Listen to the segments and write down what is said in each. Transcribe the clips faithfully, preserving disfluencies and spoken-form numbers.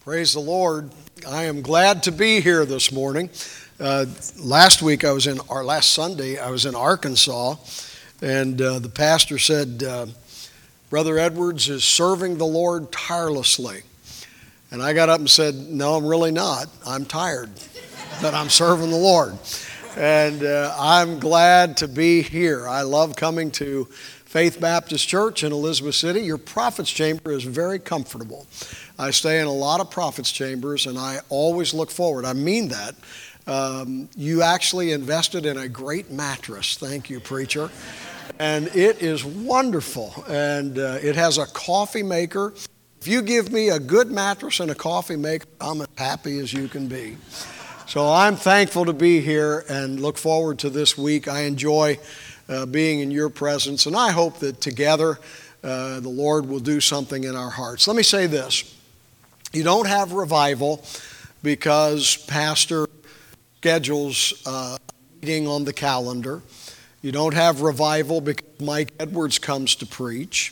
Praise the Lord. I am glad to be here this morning. Uh, last week I was in, or last Sunday, I was in Arkansas, and uh, the pastor said, uh, Brother Edwards is serving the Lord tirelessly. And I got up and said, no, I'm really not. I'm tired, but I'm serving the Lord. And uh, I'm glad to be here. I love coming to Faith Baptist Church in Elizabeth City. Your prophet's chamber is very comfortable. I stay in a lot of prophets' chambers, and I always look forward. I mean that. Um, you actually invested in a great mattress. Thank you, preacher. And it is wonderful. And uh, it has a coffee maker. If you give me a good mattress and a coffee maker, I'm as happy as you can be. So I'm thankful to be here and look forward to this week. I enjoy uh, being in your presence, and I hope that together uh, the Lord will do something in our hearts. Let me say this. You don't have revival because pastor schedules a meeting on the calendar. You don't have revival because Mike Edwards comes to preach.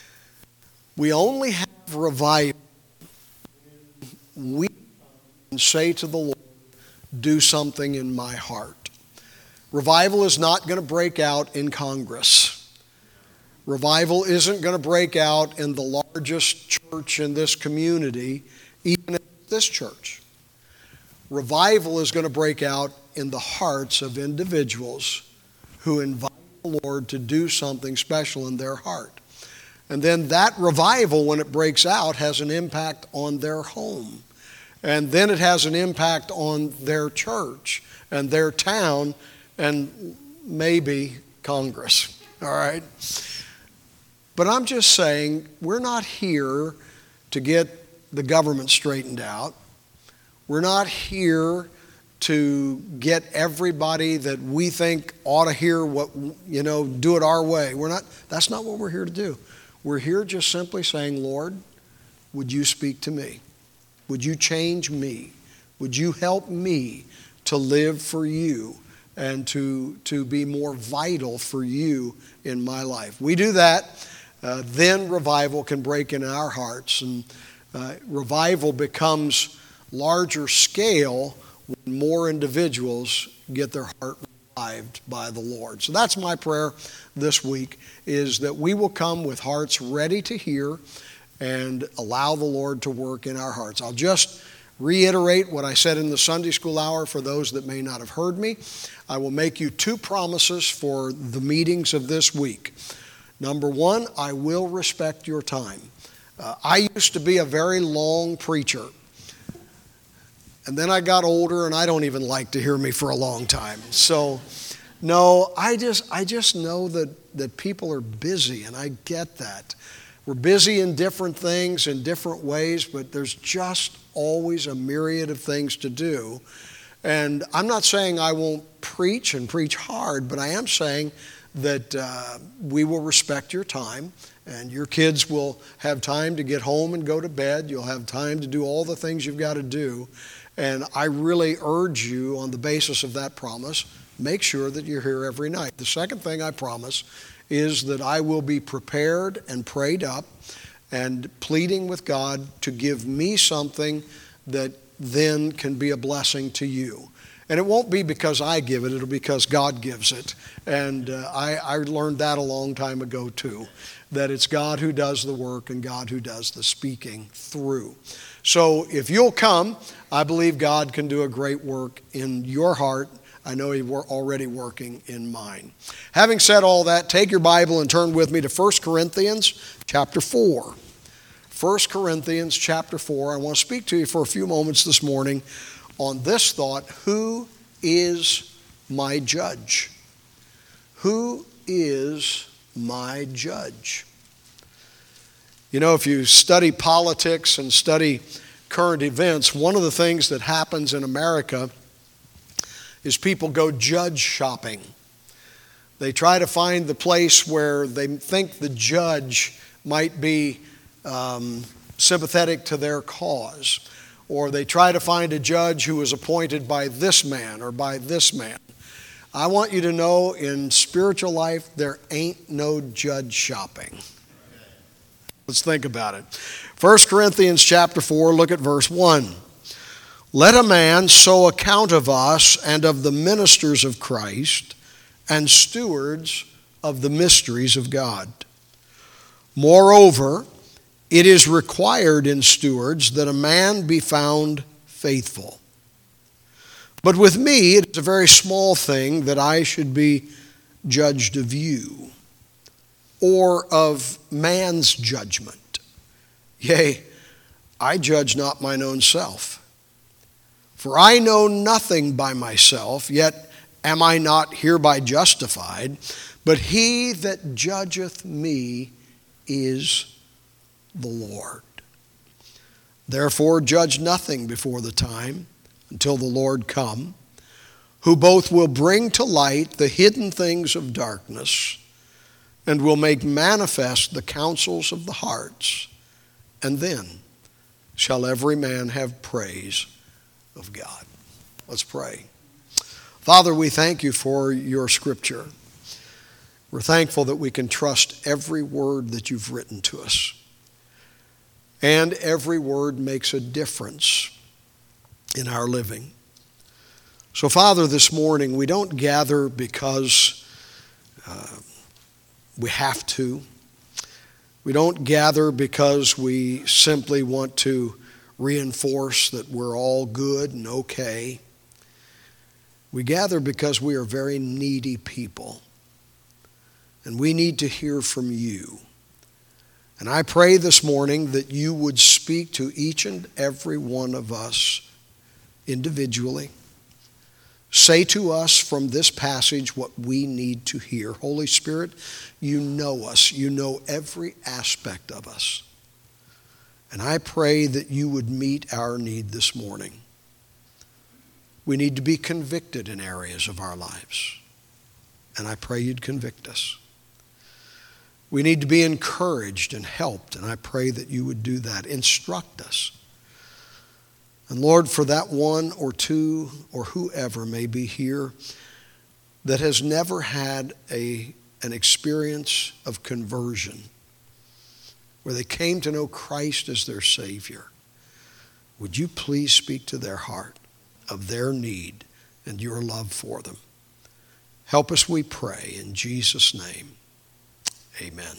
We only have revival when we can say to the Lord, do something in my heart. Revival is not going to break out in Congress. Revival isn't going to break out in the largest church in this community, even in this church. Revival is going to break out in the hearts of individuals who invite the Lord to do something special in their heart. And then that revival, when it breaks out, has an impact on their home. And then it has an impact on their church and their town and maybe Congress. All right? But I'm just saying, we're not here to get the government straightened out. We're not here to get everybody that we think ought to hear what, you know, do it our way. We're not, that's not what we're here to do. We're here just simply saying, Lord, would you speak to me? Would you change me? Would you help me to live for you and to, to be more vital for you in my life? We do that. Uh, then revival can break in our hearts, and uh, revival becomes larger scale when more individuals get their heart revived by the Lord. So that's my prayer this week, is that we will come with hearts ready to hear and allow the Lord to work in our hearts. I'll just reiterate what I said in the Sunday school hour for those that may not have heard me. I will make you two promises for the meetings of this week. Number one, I will respect your time. Uh, I used to be a very long preacher. And then I got older, and I don't even like to hear me for a long time. So, no, I just I just know that, that people are busy, and I get that. We're busy in different things, in different ways, but there's just always a myriad of things to do. And I'm not saying I won't preach and preach hard, but I am saying that uh, we will respect your time, and your kids will have time to get home and go to bed. You'll have time to do all the things you've got to do. And I really urge you, on the basis of that promise, make sure that you're here every night. The second thing I promise is that I will be prepared and prayed up and pleading with God to give me something that then can be a blessing to you. And it won't be because I give it, it'll be because God gives it. And uh, I, I learned that a long time ago too, that it's God who does the work and God who does the speaking through. So if you'll come, I believe God can do a great work in your heart. I know He's already working in mine. Having said all that, take your Bible and turn with me to First Corinthians chapter four. First Corinthians chapter four. I want to speak to you for a few moments this morning on this thought: who is my judge? Who is my judge? You know, if you study politics and study current events, one of the things that happens in America is people go judge shopping. They try to find the place where they think the judge might be um, sympathetic to their cause. Or they try to find a judge who is appointed by this man or by this man. I want you to know, in spiritual life, there ain't no judge shopping. Let's think about it. First Corinthians chapter four, look at verse one. Let a man so account of us and of the ministers of Christ and stewards of the mysteries of God. Moreover, it is required in stewards that a man be found faithful. But with me, it is a very small thing that I should be judged of you, or of man's judgment. Yea, I judge not mine own self. For I know nothing by myself, yet am I not hereby justified, but he that judgeth me is the Lord. Therefore judge nothing before the time, until the Lord come, who both will bring to light the hidden things of darkness, and will make manifest the counsels of the hearts, and then shall every man have praise of God. Let's pray. Father, we thank you for your scripture. We're thankful that we can trust every word that you've written to us. And every word makes a difference in our living. So, Father, this morning we don't gather because uh, we have to. We don't gather because we simply want to reinforce that we're all good and okay. We gather because we are very needy people, and we need to hear from you. And I pray this morning that you would speak to each and every one of us individually. Say to us from this passage what we need to hear. Holy Spirit, you know us. You know every aspect of us. And I pray that you would meet our need this morning. We need to be convicted in areas of our lives. And I pray you'd convict us. We need to be encouraged and helped, and I pray that you would do that. Instruct us. And Lord, for that one or two or whoever may be here that has never had a, an experience of conversion, where they came to know Christ as their Savior, would you please speak to their heart of their need and your love for them? Help us, we pray, in Jesus' name. Amen.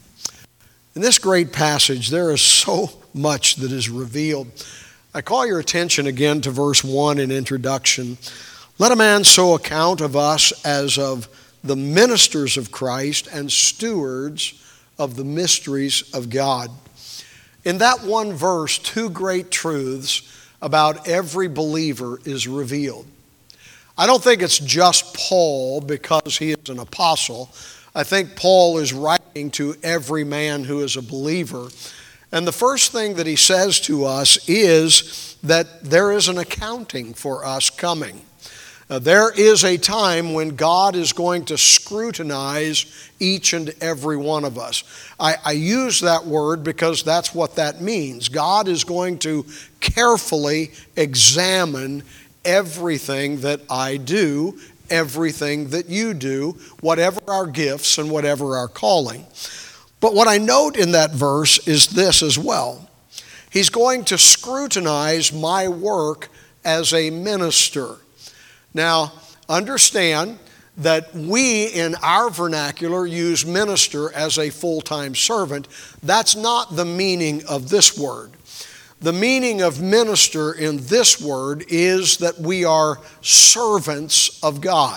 In this great passage, there is so much that is revealed. I call your attention again to verse one in introduction. Let a man so account of us as of the ministers of Christ and stewards of the mysteries of God. In that one verse, two great truths about every believer is revealed. I don't think it's just Paul because he is an apostle. I think Paul is writing to every man who is a believer. And the first thing that he says to us is that there is an accounting for us coming. Uh, there is a time when God is going to scrutinize each and every one of us. I, I use that word because that's what that means. God is going to carefully examine everything that I do, everything that you do, whatever our gifts and whatever our calling. But what I note in that verse is this as well. He's going to scrutinize my work as a minister. Now, understand that we in our vernacular use minister as a full-time servant. That's not the meaning of this word. The meaning of minister in this word is that we are servants of God.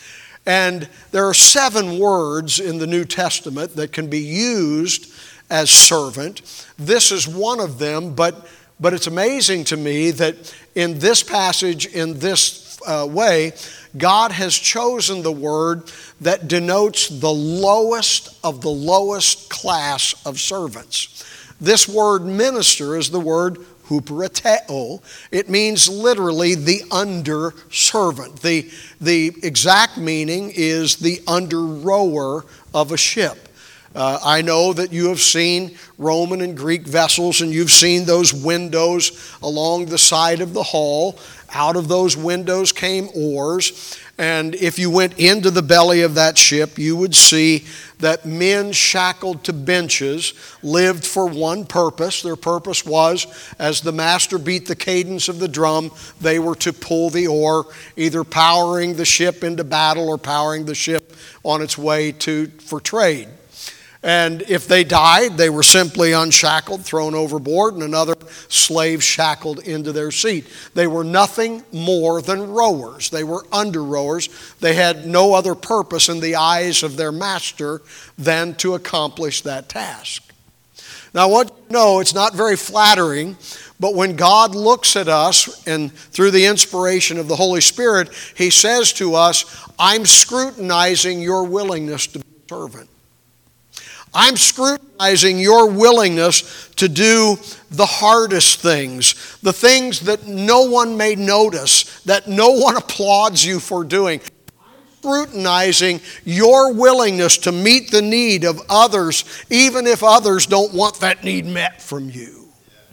And there are seven words in the New Testament that can be used as servant. This is one of them, but, but it's amazing to me that in this passage, in this uh, way, God has chosen the word that denotes the lowest of the lowest class of servants. This word minister is the word huperateo. It means literally the under servant. The, the exact meaning is the under rower of a ship. Uh, I know that you have seen Roman and Greek vessels, and you've seen those windows along the side of the hull. Out of those windows came oars. And if you went into the belly of that ship, you would see that men shackled to benches lived for one purpose. Their purpose was, as the master beat the cadence of the drum, they were to pull the oar, either powering the ship into battle or powering the ship on its way to for trade. And if they died, they were simply unshackled, thrown overboard, and another slave shackled into their seat. They were nothing more than rowers. They were under rowers. They had no other purpose in the eyes of their master than to accomplish that task. Now, what you know, it's not very flattering, but when God looks at us and through the inspiration of the Holy Spirit, He says to us, I'm scrutinizing your willingness to be a servant. I'm scrutinizing your willingness to do the hardest things, the things that no one may notice, that no one applauds you for doing. I'm scrutinizing your willingness to meet the need of others, even if others don't want that need met from you.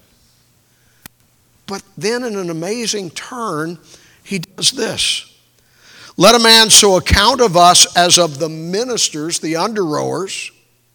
But then in an amazing turn, He does this. Let a man so account of us as of the ministers, the under rowers,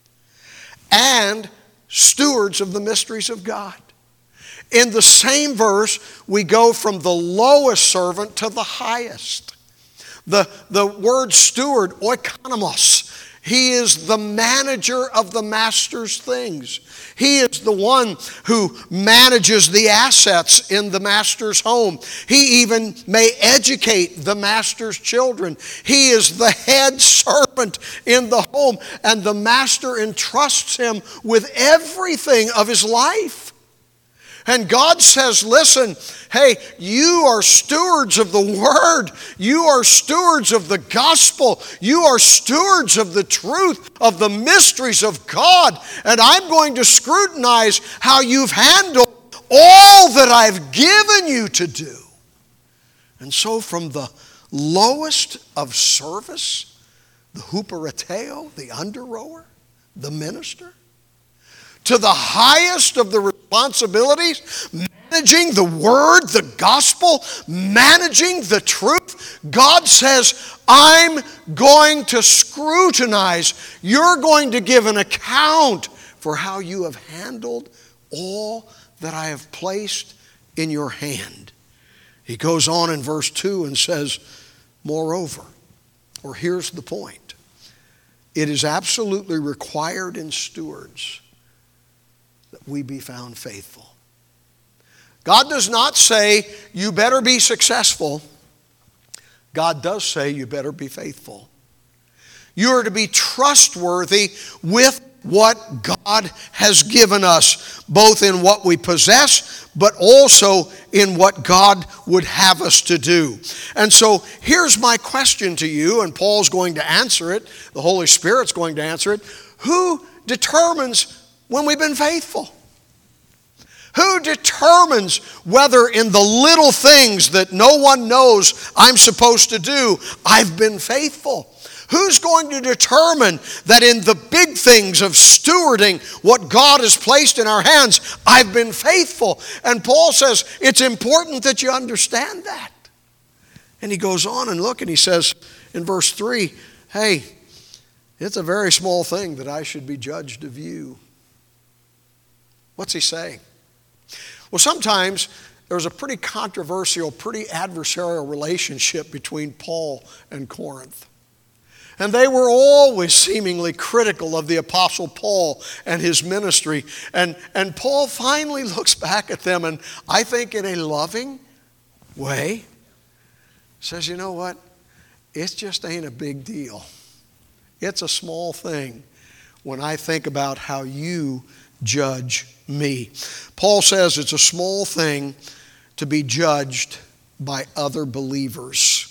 and stewards of the mysteries of God. In the same verse, we go from the lowest servant to the highest. The, the word steward, oikonomos, he is the manager of the master's things. He is the one who manages the assets in the master's home. He even may educate the master's children. He is the head servant in the home, and the master entrusts him with everything of his life. And God says, listen, hey, you are stewards of the Word. You are stewards of the gospel. You are stewards of the truth, of the mysteries of God. And I'm going to scrutinize how you've handled all that I've given you to do. And so from the lowest of service, the huperateo, the under rower, the minister, to the highest of the responsibilities, managing the Word, the gospel, managing the truth, God says, I'm going to scrutinize. You're going to give an account for how you have handled all that I have placed in your hand. He goes on in verse two and says, moreover, or here's the point, it is absolutely required in stewards that we be found faithful. God does not say, you better be successful. God does say, you better be faithful. You are to be trustworthy with what God has given us, both in what we possess, but also in what God would have us to do. And so here's my question to you, and Paul's going to answer it. The Holy Spirit's going to answer it. Who determines when we've been faithful? Who determines whether in the little things that no one knows I'm supposed to do, I've been faithful? Who's going to determine that in the big things of stewarding what God has placed in our hands, I've been faithful? And Paul says it's important that you understand that. And he goes on and look and he says in verse three, hey, it's a very small thing that I should be judged of you. What's he saying? Well, sometimes there's a pretty controversial, pretty adversarial relationship between Paul and Corinth. And they were always seemingly critical of the Apostle Paul and his ministry. And, and Paul finally looks back at them and I think in a loving way says, you know what? It just ain't a big deal. It's a small thing when I think about how you judge me. Paul says it's a small thing to be judged by other believers.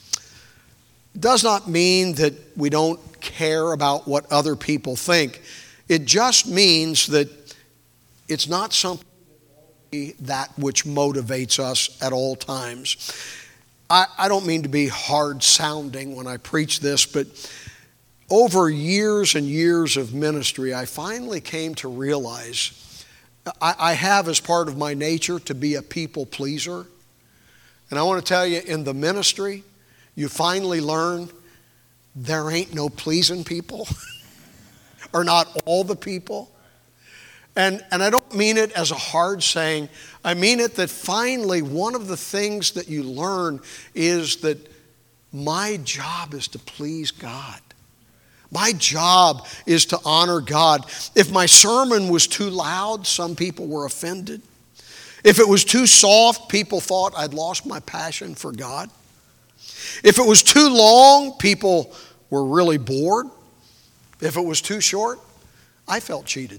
It does not mean that we don't care about what other people think. It just means that it's not something that which motivates us at all times. I, I don't mean to be hard sounding when I preach this, but over years and years of ministry, I finally came to realize I, I have as part of my nature to be a people pleaser. And I want to tell you, in the ministry, you finally learn there ain't no pleasing people, or not all the people. And, and I don't mean it as a hard saying. I mean it that finally one of the things that you learn is that my job is to please God. My job is to honor God. If my sermon was too loud, some people were offended. If it was too soft, people thought I'd lost my passion for God. If it was too long, people were really bored. If it was too short, I felt cheated.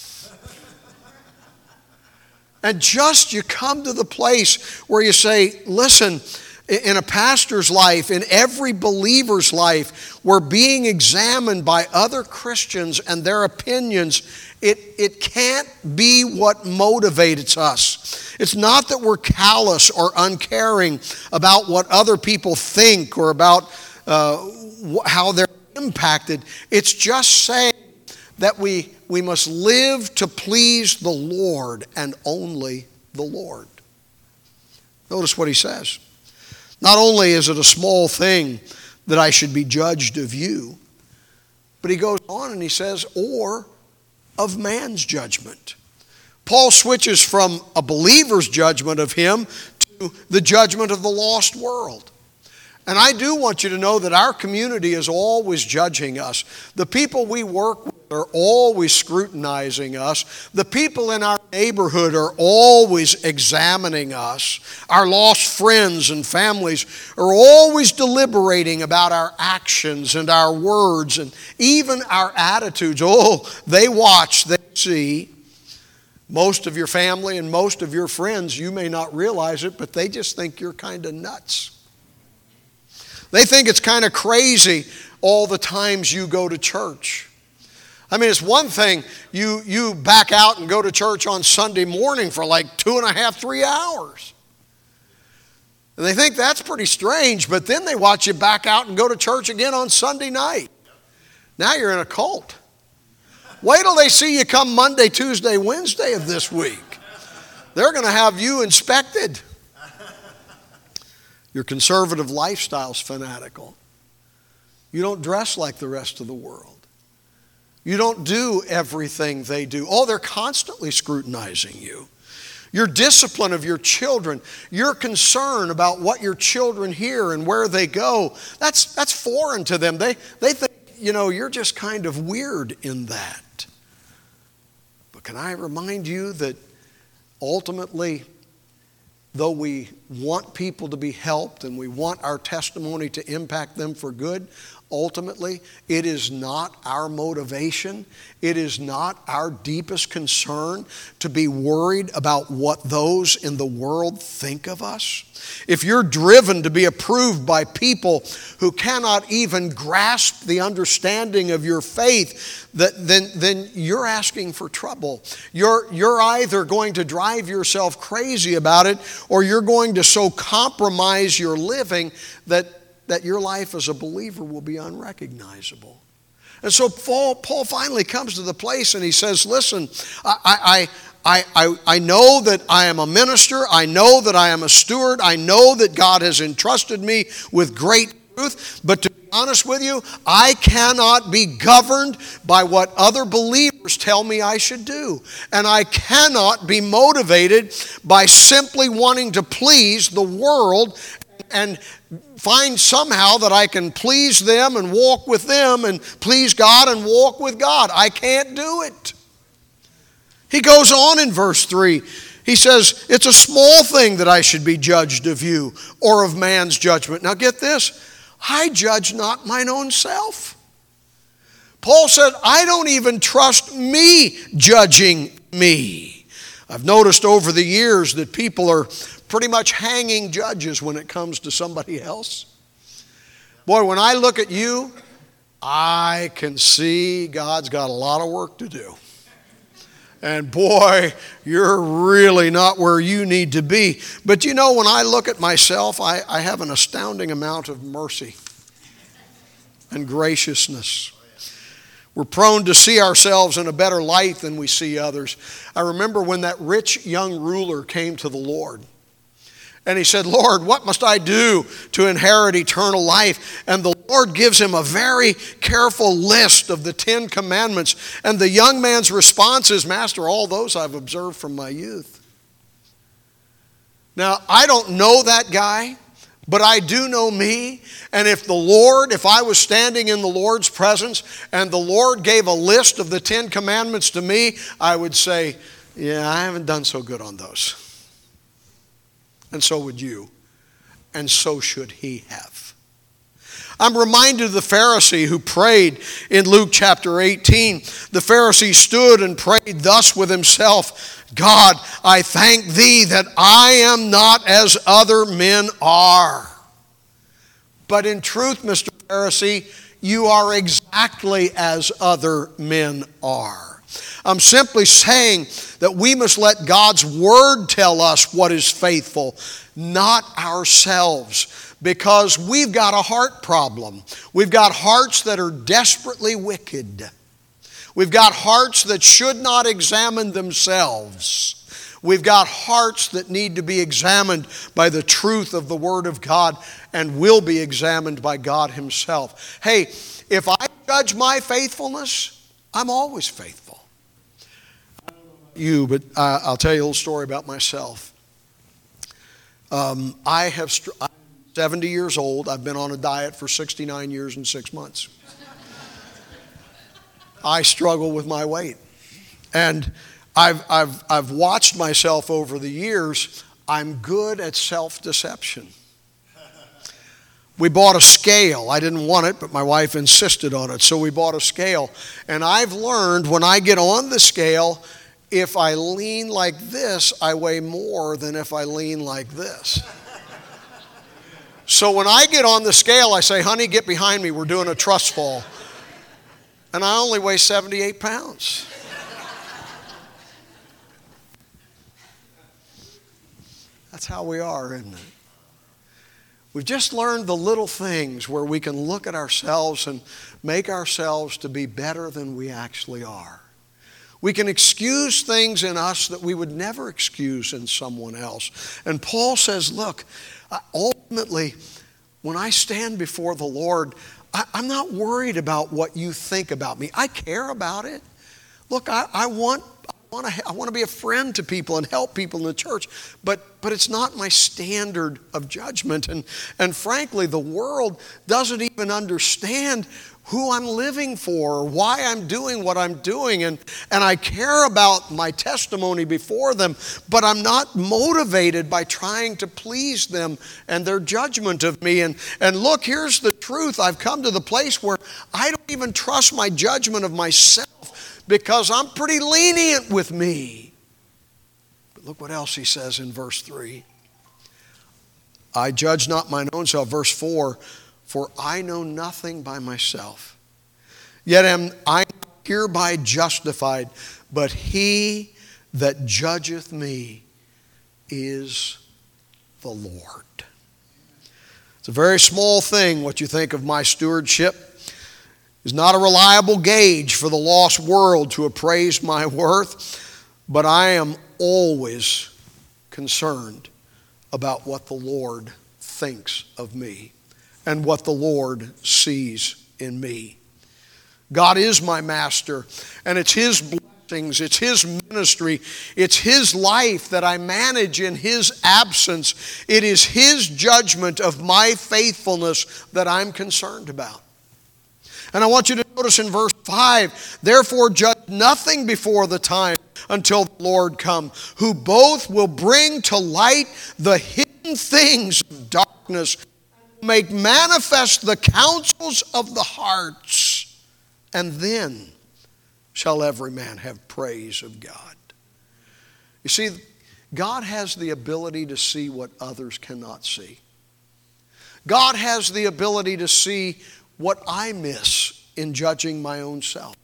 And just you come to the place where you say, listen, in a pastor's life, in every believer's life, we're being examined by other Christians and their opinions. It, it can't be what motivates us. It's not that we're callous or uncaring about what other people think or about uh, how they're impacted. It's just saying that we, we must live to please the Lord and only the Lord. Notice what he says. Not only is it a small thing that I should be judged of you, but he goes on and he says, or of man's judgment. Paul switches from a believer's judgment of him to the judgment of the lost world. And I do want you to know that our community is always judging us. The people we work with are always scrutinizing us. The people in our neighborhood are always examining us. Our lost friends and families are always deliberating about our actions and our words and even our attitudes. Oh, they watch, they see. Most of your family and most of your friends, you may not realize it, but they just think you're kind of nuts. They think it's kind of crazy all the times you go to church. I mean, it's one thing you, you back out and go to church on Sunday morning for like two and a half, three hours. And they think that's pretty strange, but then they watch you back out and go to church again on Sunday night. Now you're in a cult. Wait till they see you come Monday, Tuesday, Wednesday of this week. They're going to have you inspected. Your conservative lifestyle's fanatical. You don't dress like the rest of the world. You don't do everything they do. Oh, they're constantly scrutinizing you. Your discipline of your children, your concern about what your children hear and where they go, that's, that's foreign to them. They, they think, you know, you're just kind of weird in that. But can I remind you that ultimately, though we want people to be helped and we want our testimony to impact them for good, ultimately, it is not our motivation. It is not our deepest concern to be worried about what those in the world think of us. If you're driven to be approved by people who cannot even grasp the understanding of your faith, that, then, then you're asking for trouble. You're, you're either going to drive yourself crazy about it, or you're going to so compromise your living that that your life as a believer will be unrecognizable. And so Paul, Paul finally comes to the place and he says, listen, I, I, I, I know that I am a minister. I know that I am a steward. I know that God has entrusted me with great truth. But to be honest with you, I cannot be governed by what other believers tell me I should do. And I cannot be motivated by simply wanting to please the world and find somehow that I can please them and walk with them and please God and walk with God. I can't do it. He goes on in verse three. He says, it's a small thing that I should be judged of you or of man's judgment. Now get this. I judge not mine own self. Paul said, I don't even trust me judging me. I've noticed over the years that people are pretty much hanging judges when it comes to somebody else. Boy, when I look at you, I can see God's got a lot of work to do. And boy, you're really not where you need to be. But you know, when I look at myself, I, I have an astounding amount of mercy and graciousness. We're prone to see ourselves in a better light than we see others. I remember when that rich young ruler came to the Lord. And he said, Lord, what must I do to inherit eternal life? And the Lord gives him a very careful list of the Ten Commandments. And the young man's response is, Master, all those I've observed from my youth. Now, I don't know that guy, but I do know me. And if the Lord, if I was standing in the Lord's presence and the Lord gave a list of the Ten Commandments to me, I would say, yeah, I haven't done so good on those. And so would you. And so should he have. I'm reminded of the Pharisee who prayed in Luke chapter eighteen. The Pharisee stood and prayed thus with himself, God, I thank thee that I am not as other men are. But in truth, Mister Pharisee, you are exactly as other men are. I'm simply saying that we must let God's Word tell us what is faithful, not ourselves, because we've got a heart problem. We've got hearts that are desperately wicked. We've got hearts that should not examine themselves. We've got hearts that need to be examined by the truth of the Word of God and will be examined by God Himself. Hey, if I judge my faithfulness, I'm always faithful. You, but uh, I'll tell you a little story about myself. Um, I have str- I'm seventy years old. I've been on a diet for sixty-nine years and six months. I struggle with my weight, and I've I've I've watched myself over the years. I'm good at self-deception. We bought a scale. I didn't want it, but my wife insisted on it, so we bought a scale. And I've learned when I get on the scale, if I lean like this, I weigh more than if I lean like this. So when I get on the scale, I say, honey, get behind me. We're doing a trust fall. And I only weigh seventy-eight pounds. That's how we are, isn't it? We've just learned the little things where we can look at ourselves and make ourselves to be better than we actually are. We can excuse things in us that we would never excuse in someone else. And Paul says, look, ultimately, when I stand before the Lord, I'm not worried about what you think about me. I care about it. Look, I, I want I want to I want to be a friend to people and help people in the church, but but it's not my standard of judgment. And and frankly, the world doesn't even understand who I'm living for or why I'm doing what I'm doing. And, and I care about my testimony before them, but I'm not motivated by trying to please them and their judgment of me. And, and look, here's the truth. I've come to the place where I don't even trust my judgment of myself because I'm pretty lenient with me. But look what else he says in verse three. I judge not mine own self. Verse four. For I know nothing by myself, yet am I hereby justified, but he that judgeth me is the Lord. It's a very small thing what you think of my stewardship. It's not a reliable gauge for the lost world to appraise my worth, but I am always concerned about what the Lord thinks of me and what the Lord sees in me. God is my master, and it's His blessings, it's His ministry, it's His life that I manage in His absence. It is His judgment of my faithfulness that I'm concerned about. And I want you to notice in verse five, therefore judge nothing before the time until the Lord come, who both will bring to light the hidden things of darkness, make manifest the counsels of the hearts, and then shall every man have praise of God. You see, God has the ability to see what others cannot see. God has the ability to see what I miss in judging my own self.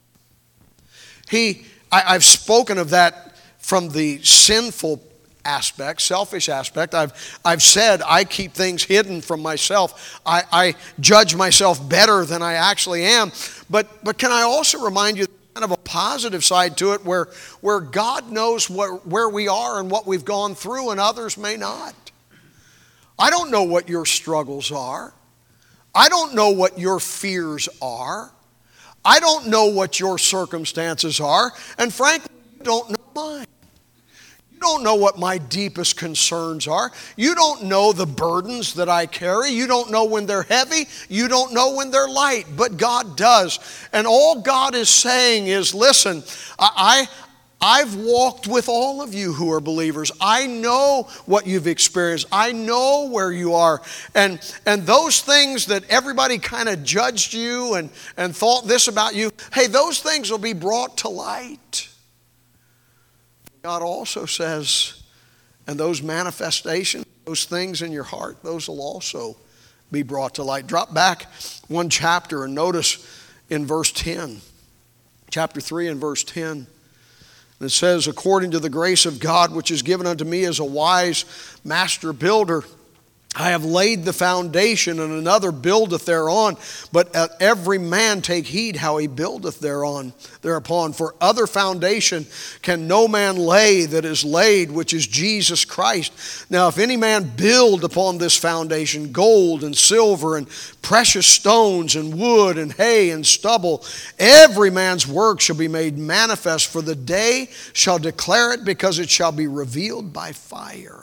He, I, I've spoken of that from the sinful aspect, selfish aspect. I've, I've said I keep things hidden from myself. I, I judge myself better than I actually am. But, but can I also remind you kind of a positive side to it where, where God knows where, where we are and what we've gone through and others may not. I don't know what your struggles are. I don't know what your fears are. I don't know what your circumstances are. And frankly, you don't know mine. You don't know what my deepest concerns are. You don't know the burdens that I carry. You don't know when they're heavy. You don't know when they're light. But God does. And all God is saying is, listen, I... I I've walked with all of you who are believers. I know what you've experienced. I know where you are. And, and those things that everybody kind of judged you and, and thought this about you, hey, those things will be brought to light. God also says, and those manifestations, those things in your heart, those will also be brought to light. Drop back one chapter and notice in verse ten, chapter three and verse ten. It says, according to the grace of God, which is given unto me as a wise master builder, I have laid the foundation, and another buildeth thereon. But every man take heed how he buildeth thereon, thereupon. For other foundation can no man lay that is laid, which is Jesus Christ. Now if any man build upon this foundation gold and silver and precious stones and wood and hay and stubble, every man's work shall be made manifest, for the day shall declare it, because it shall be revealed by fire.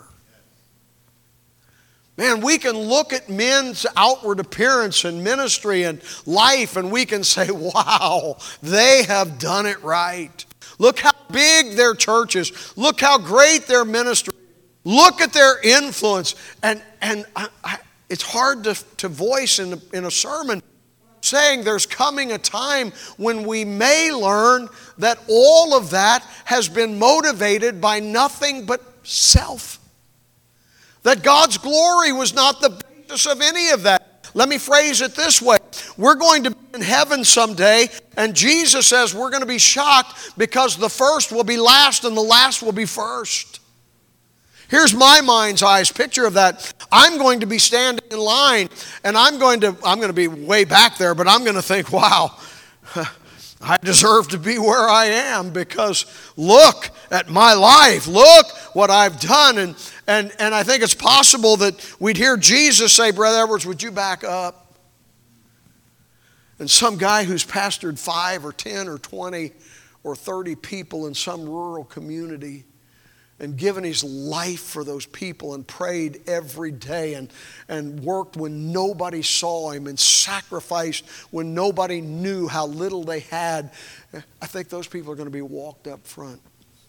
Man, we can look at men's outward appearance and ministry and life, and we can say, wow, they have done it right. Look how big their church is. Look how great their ministry is. Look at their influence. And, and I, I, it's hard to, to voice in, in a sermon, saying there's coming a time when we may learn that all of that has been motivated by nothing but self. That God's glory was not the basis of any of that. Let me phrase it this way. We're going to be in heaven someday, and Jesus says we're going to be shocked because the first will be last and the last will be first. Here's my mind's eyes picture of that. I'm going to be standing in line, and I'm going to, I'm going to be way back there, but I'm going to think, wow, I deserve to be where I am, because look at my life. Look what I've done. And, and, and I think it's possible that we'd hear Jesus say, Brother Edwards, would you back up? And some guy who's pastored five or ten or twenty or thirty people in some rural community and given his life for those people and prayed every day and, and worked when nobody saw him and sacrificed when nobody knew how little they had. I think those people are going to be walked up front.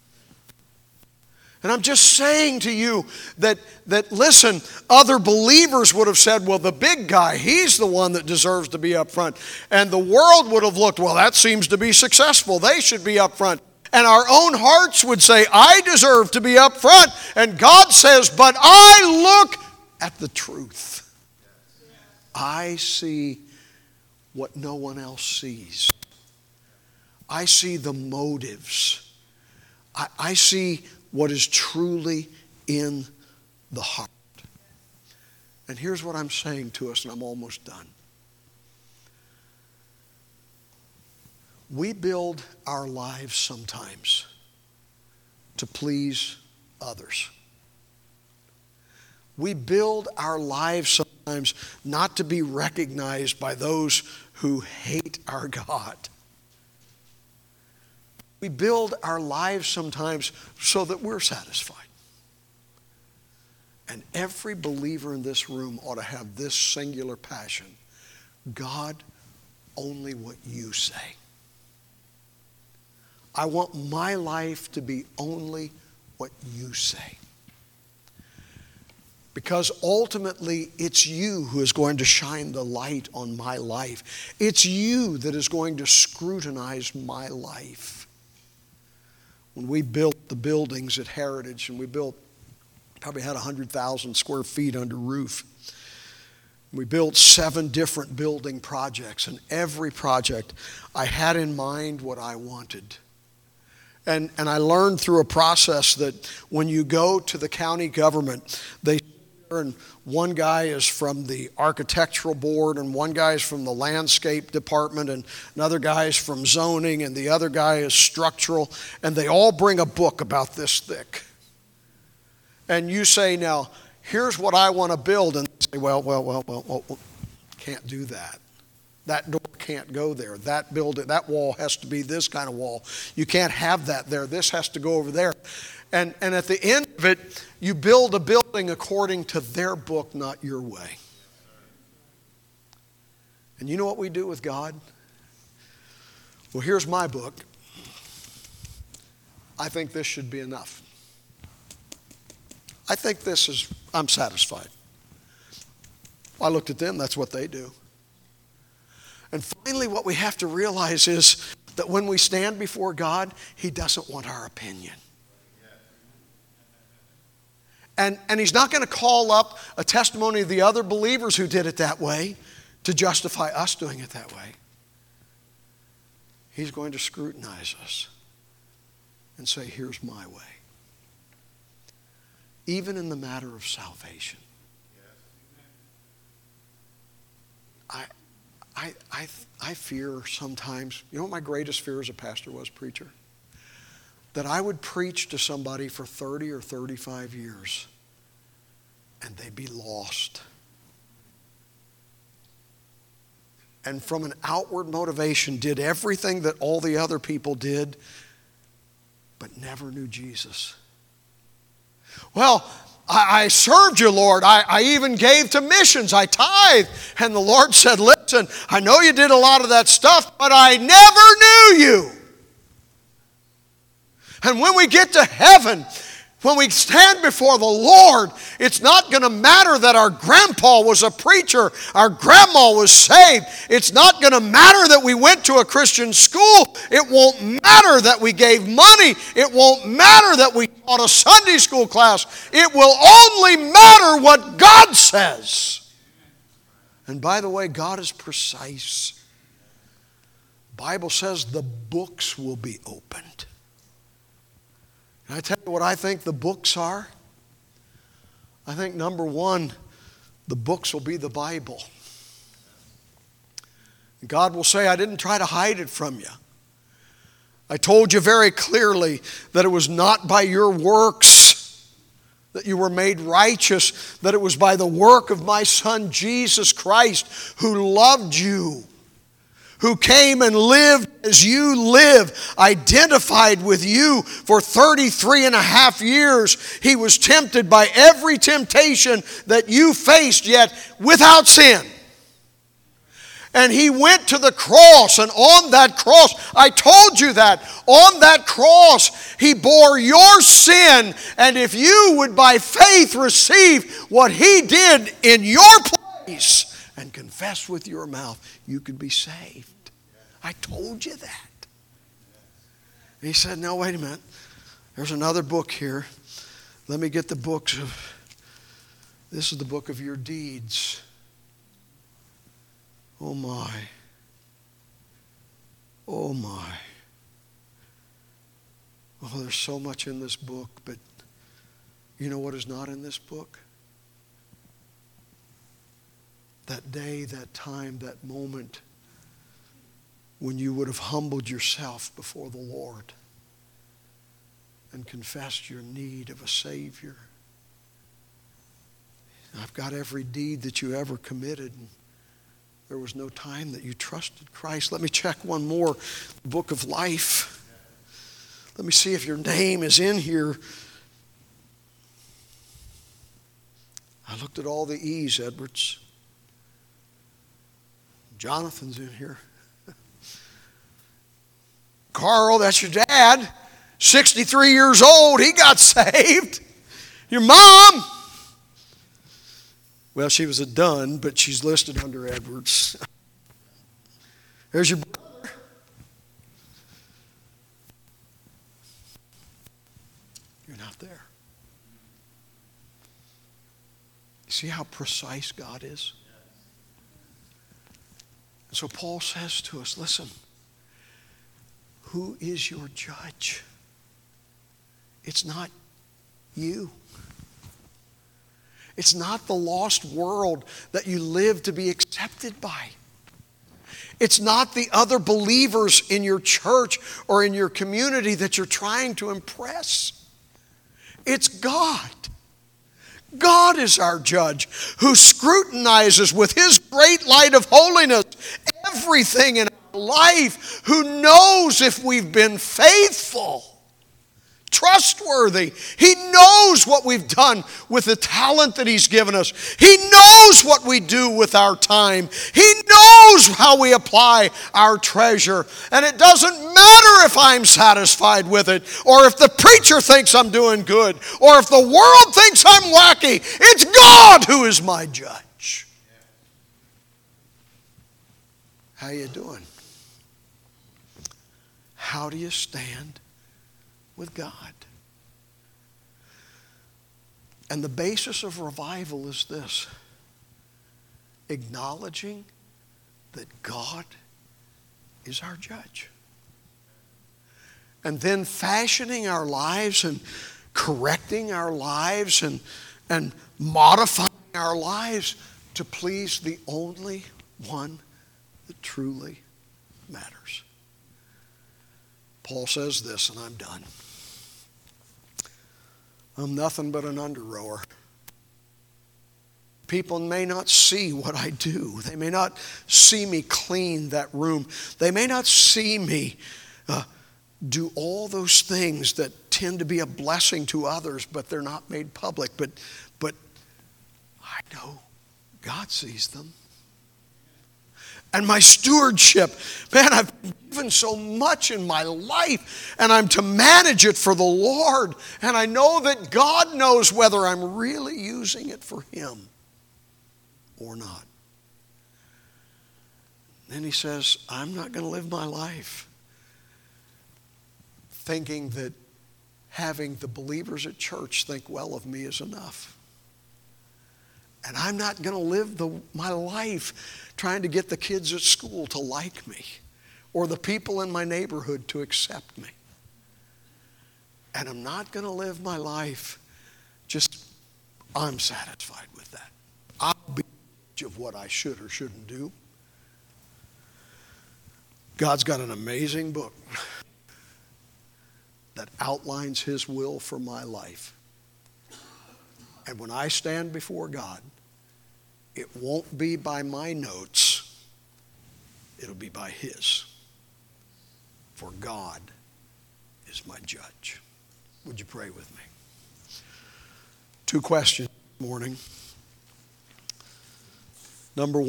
And I'm just saying to you that, that, listen, other believers would have said, well, the big guy, he's the one that deserves to be up front. And the world would have looked, well, that seems to be successful. They should be up front. And our own hearts would say, I deserve to be up front. And God says, but I look at the truth. I see what no one else sees. I see the motives. I, I see what is truly in the heart. And here's what I'm saying to us, and I'm almost done. We build our lives sometimes to please others. We build our lives sometimes not to be recognized by those who hate our God. We build our lives sometimes so that we're satisfied. And every believer in this room ought to have this singular passion. God, only what you say. I want my life to be only what you say. Because ultimately, it's you who is going to shine the light on my life. It's you that is going to scrutinize my life. When we built the buildings at Heritage, and we built, probably had one hundred thousand square feet under roof. We built seven different building projects, and every project I had in mind what I wanted. And, and I learned through a process that when you go to the county government, they and one guy is from the architectural board, and one guy is from the landscape department, and another guy is from zoning, and the other guy is structural, and they all bring a book about this thick. And you say, now, here's what I want to build. And they say, well, well, well, well, well, well, can't do that. That door can't go there. That building, that wall has to be this kind of wall. You can't have that there. This has to go over there. And, and at the end of it, you build a building according to their book, not your way. And you know what we do with God? Well, here's my book. I think this should be enough. I think this is, I'm satisfied. I looked at them, that's what they do. And finally, what we have to realize is that when we stand before God, He doesn't want our opinion. And, and He's not going to call up a testimony of the other believers who did it that way to justify us doing it that way. He's going to scrutinize us and say, here's my way. Even in the matter of salvation. I, I, I, I fear sometimes, you know what my greatest fear as a pastor was, preacher? That I would preach to somebody for thirty or thirty-five years and they'd be lost. And from an outward motivation did everything that all the other people did, but never knew Jesus. Well, I, I served you, Lord. I, I even gave to missions. I tithed. And the Lord said, listen, I know you did a lot of that stuff, but I never knew you. And when we get to heaven, when we stand before the Lord, it's not going to matter that our grandpa was a preacher, our grandma was saved. It's not going to matter that we went to a Christian school. It won't matter that we gave money. It won't matter that we taught a Sunday school class. It will only matter what God says. And by the way, God is precise. The Bible says the books will be opened. Can I tell you what I think the books are? I think number one, the books will be the Bible. God will say, I didn't try to hide it from you. I told you very clearly that it was not by your works that you were made righteous, that it was by the work of my Son Jesus Christ who loved you, who came and lived as you live, identified with you for thirty-three and a half years. He was tempted by every temptation that you faced, yet without sin. And He went to the cross, and on that cross, I told you that, on that cross, He bore your sin, and if you would by faith receive what He did in your place, and confess with your mouth, you could be saved. I told you that. And he said, no, wait a minute. There's another book here. Let me get the books of, this is the book of your deeds. Oh my. Oh my. Oh, there's so much in this book, but you know what is not in this book? That day, that time, that moment when you would have humbled yourself before the Lord and confessed your need of a Savior. I've got every deed that you ever committed. And there was no time that you trusted Christ. Let me check one more. The book of life. Let me see if your name is in here. I looked at all the E's, Edwards. Jonathan's in here. Carl, that's your dad. sixty-three years old. He got saved. Your mom. Well, she was a Dunn, but she's listed under Edwards. There's your brother. You're not there. You see how precise God is? And so Paul says to us, listen, who is your judge? It's not you. It's not the lost world that you live to be accepted by. It's not the other believers in your church or in your community that you're trying to impress. It's God. God is our judge who scrutinizes with His great light of holiness everything in our life, who knows if we've been faithful, trustworthy. He knows what we've done with the talent that He's given us. He knows what we do with our time. He knows how we apply our treasure. And it doesn't matter if I'm satisfied with it, or if the preacher thinks I'm doing good, or if the world thinks I'm wacky. It's God who is my judge. How you doing? How do you stand with God? And the basis of revival is this: acknowledging that God is our judge. And then fashioning our lives and correcting our lives and, and modifying our lives to please the only one that truly matters. Paul says this, and I'm done. I'm nothing but an under-rower. People may not see what I do. They may not see me clean that room. They may not see me uh, do all those things that tend to be a blessing to others, but they're not made public. But, but I know God sees them. And my stewardship, man, I've been given so much in my life, and I'm to manage it for the Lord. And I know that God knows whether I'm really using it for Him or not. Then he says, I'm not going to live my life thinking that having the believers at church think well of me is enough. And I'm not going to live the, my life trying to get the kids at school to like me or the people in my neighborhood to accept me. And I'm not going to live my life just, I'm satisfied with that. I'll be of what I should or shouldn't do. God's got an amazing book that outlines His will for my life. And when I stand before God, it won't be by my notes, it'll be by His. For God is my judge. Would you pray with me? Two questions this morning. Number one.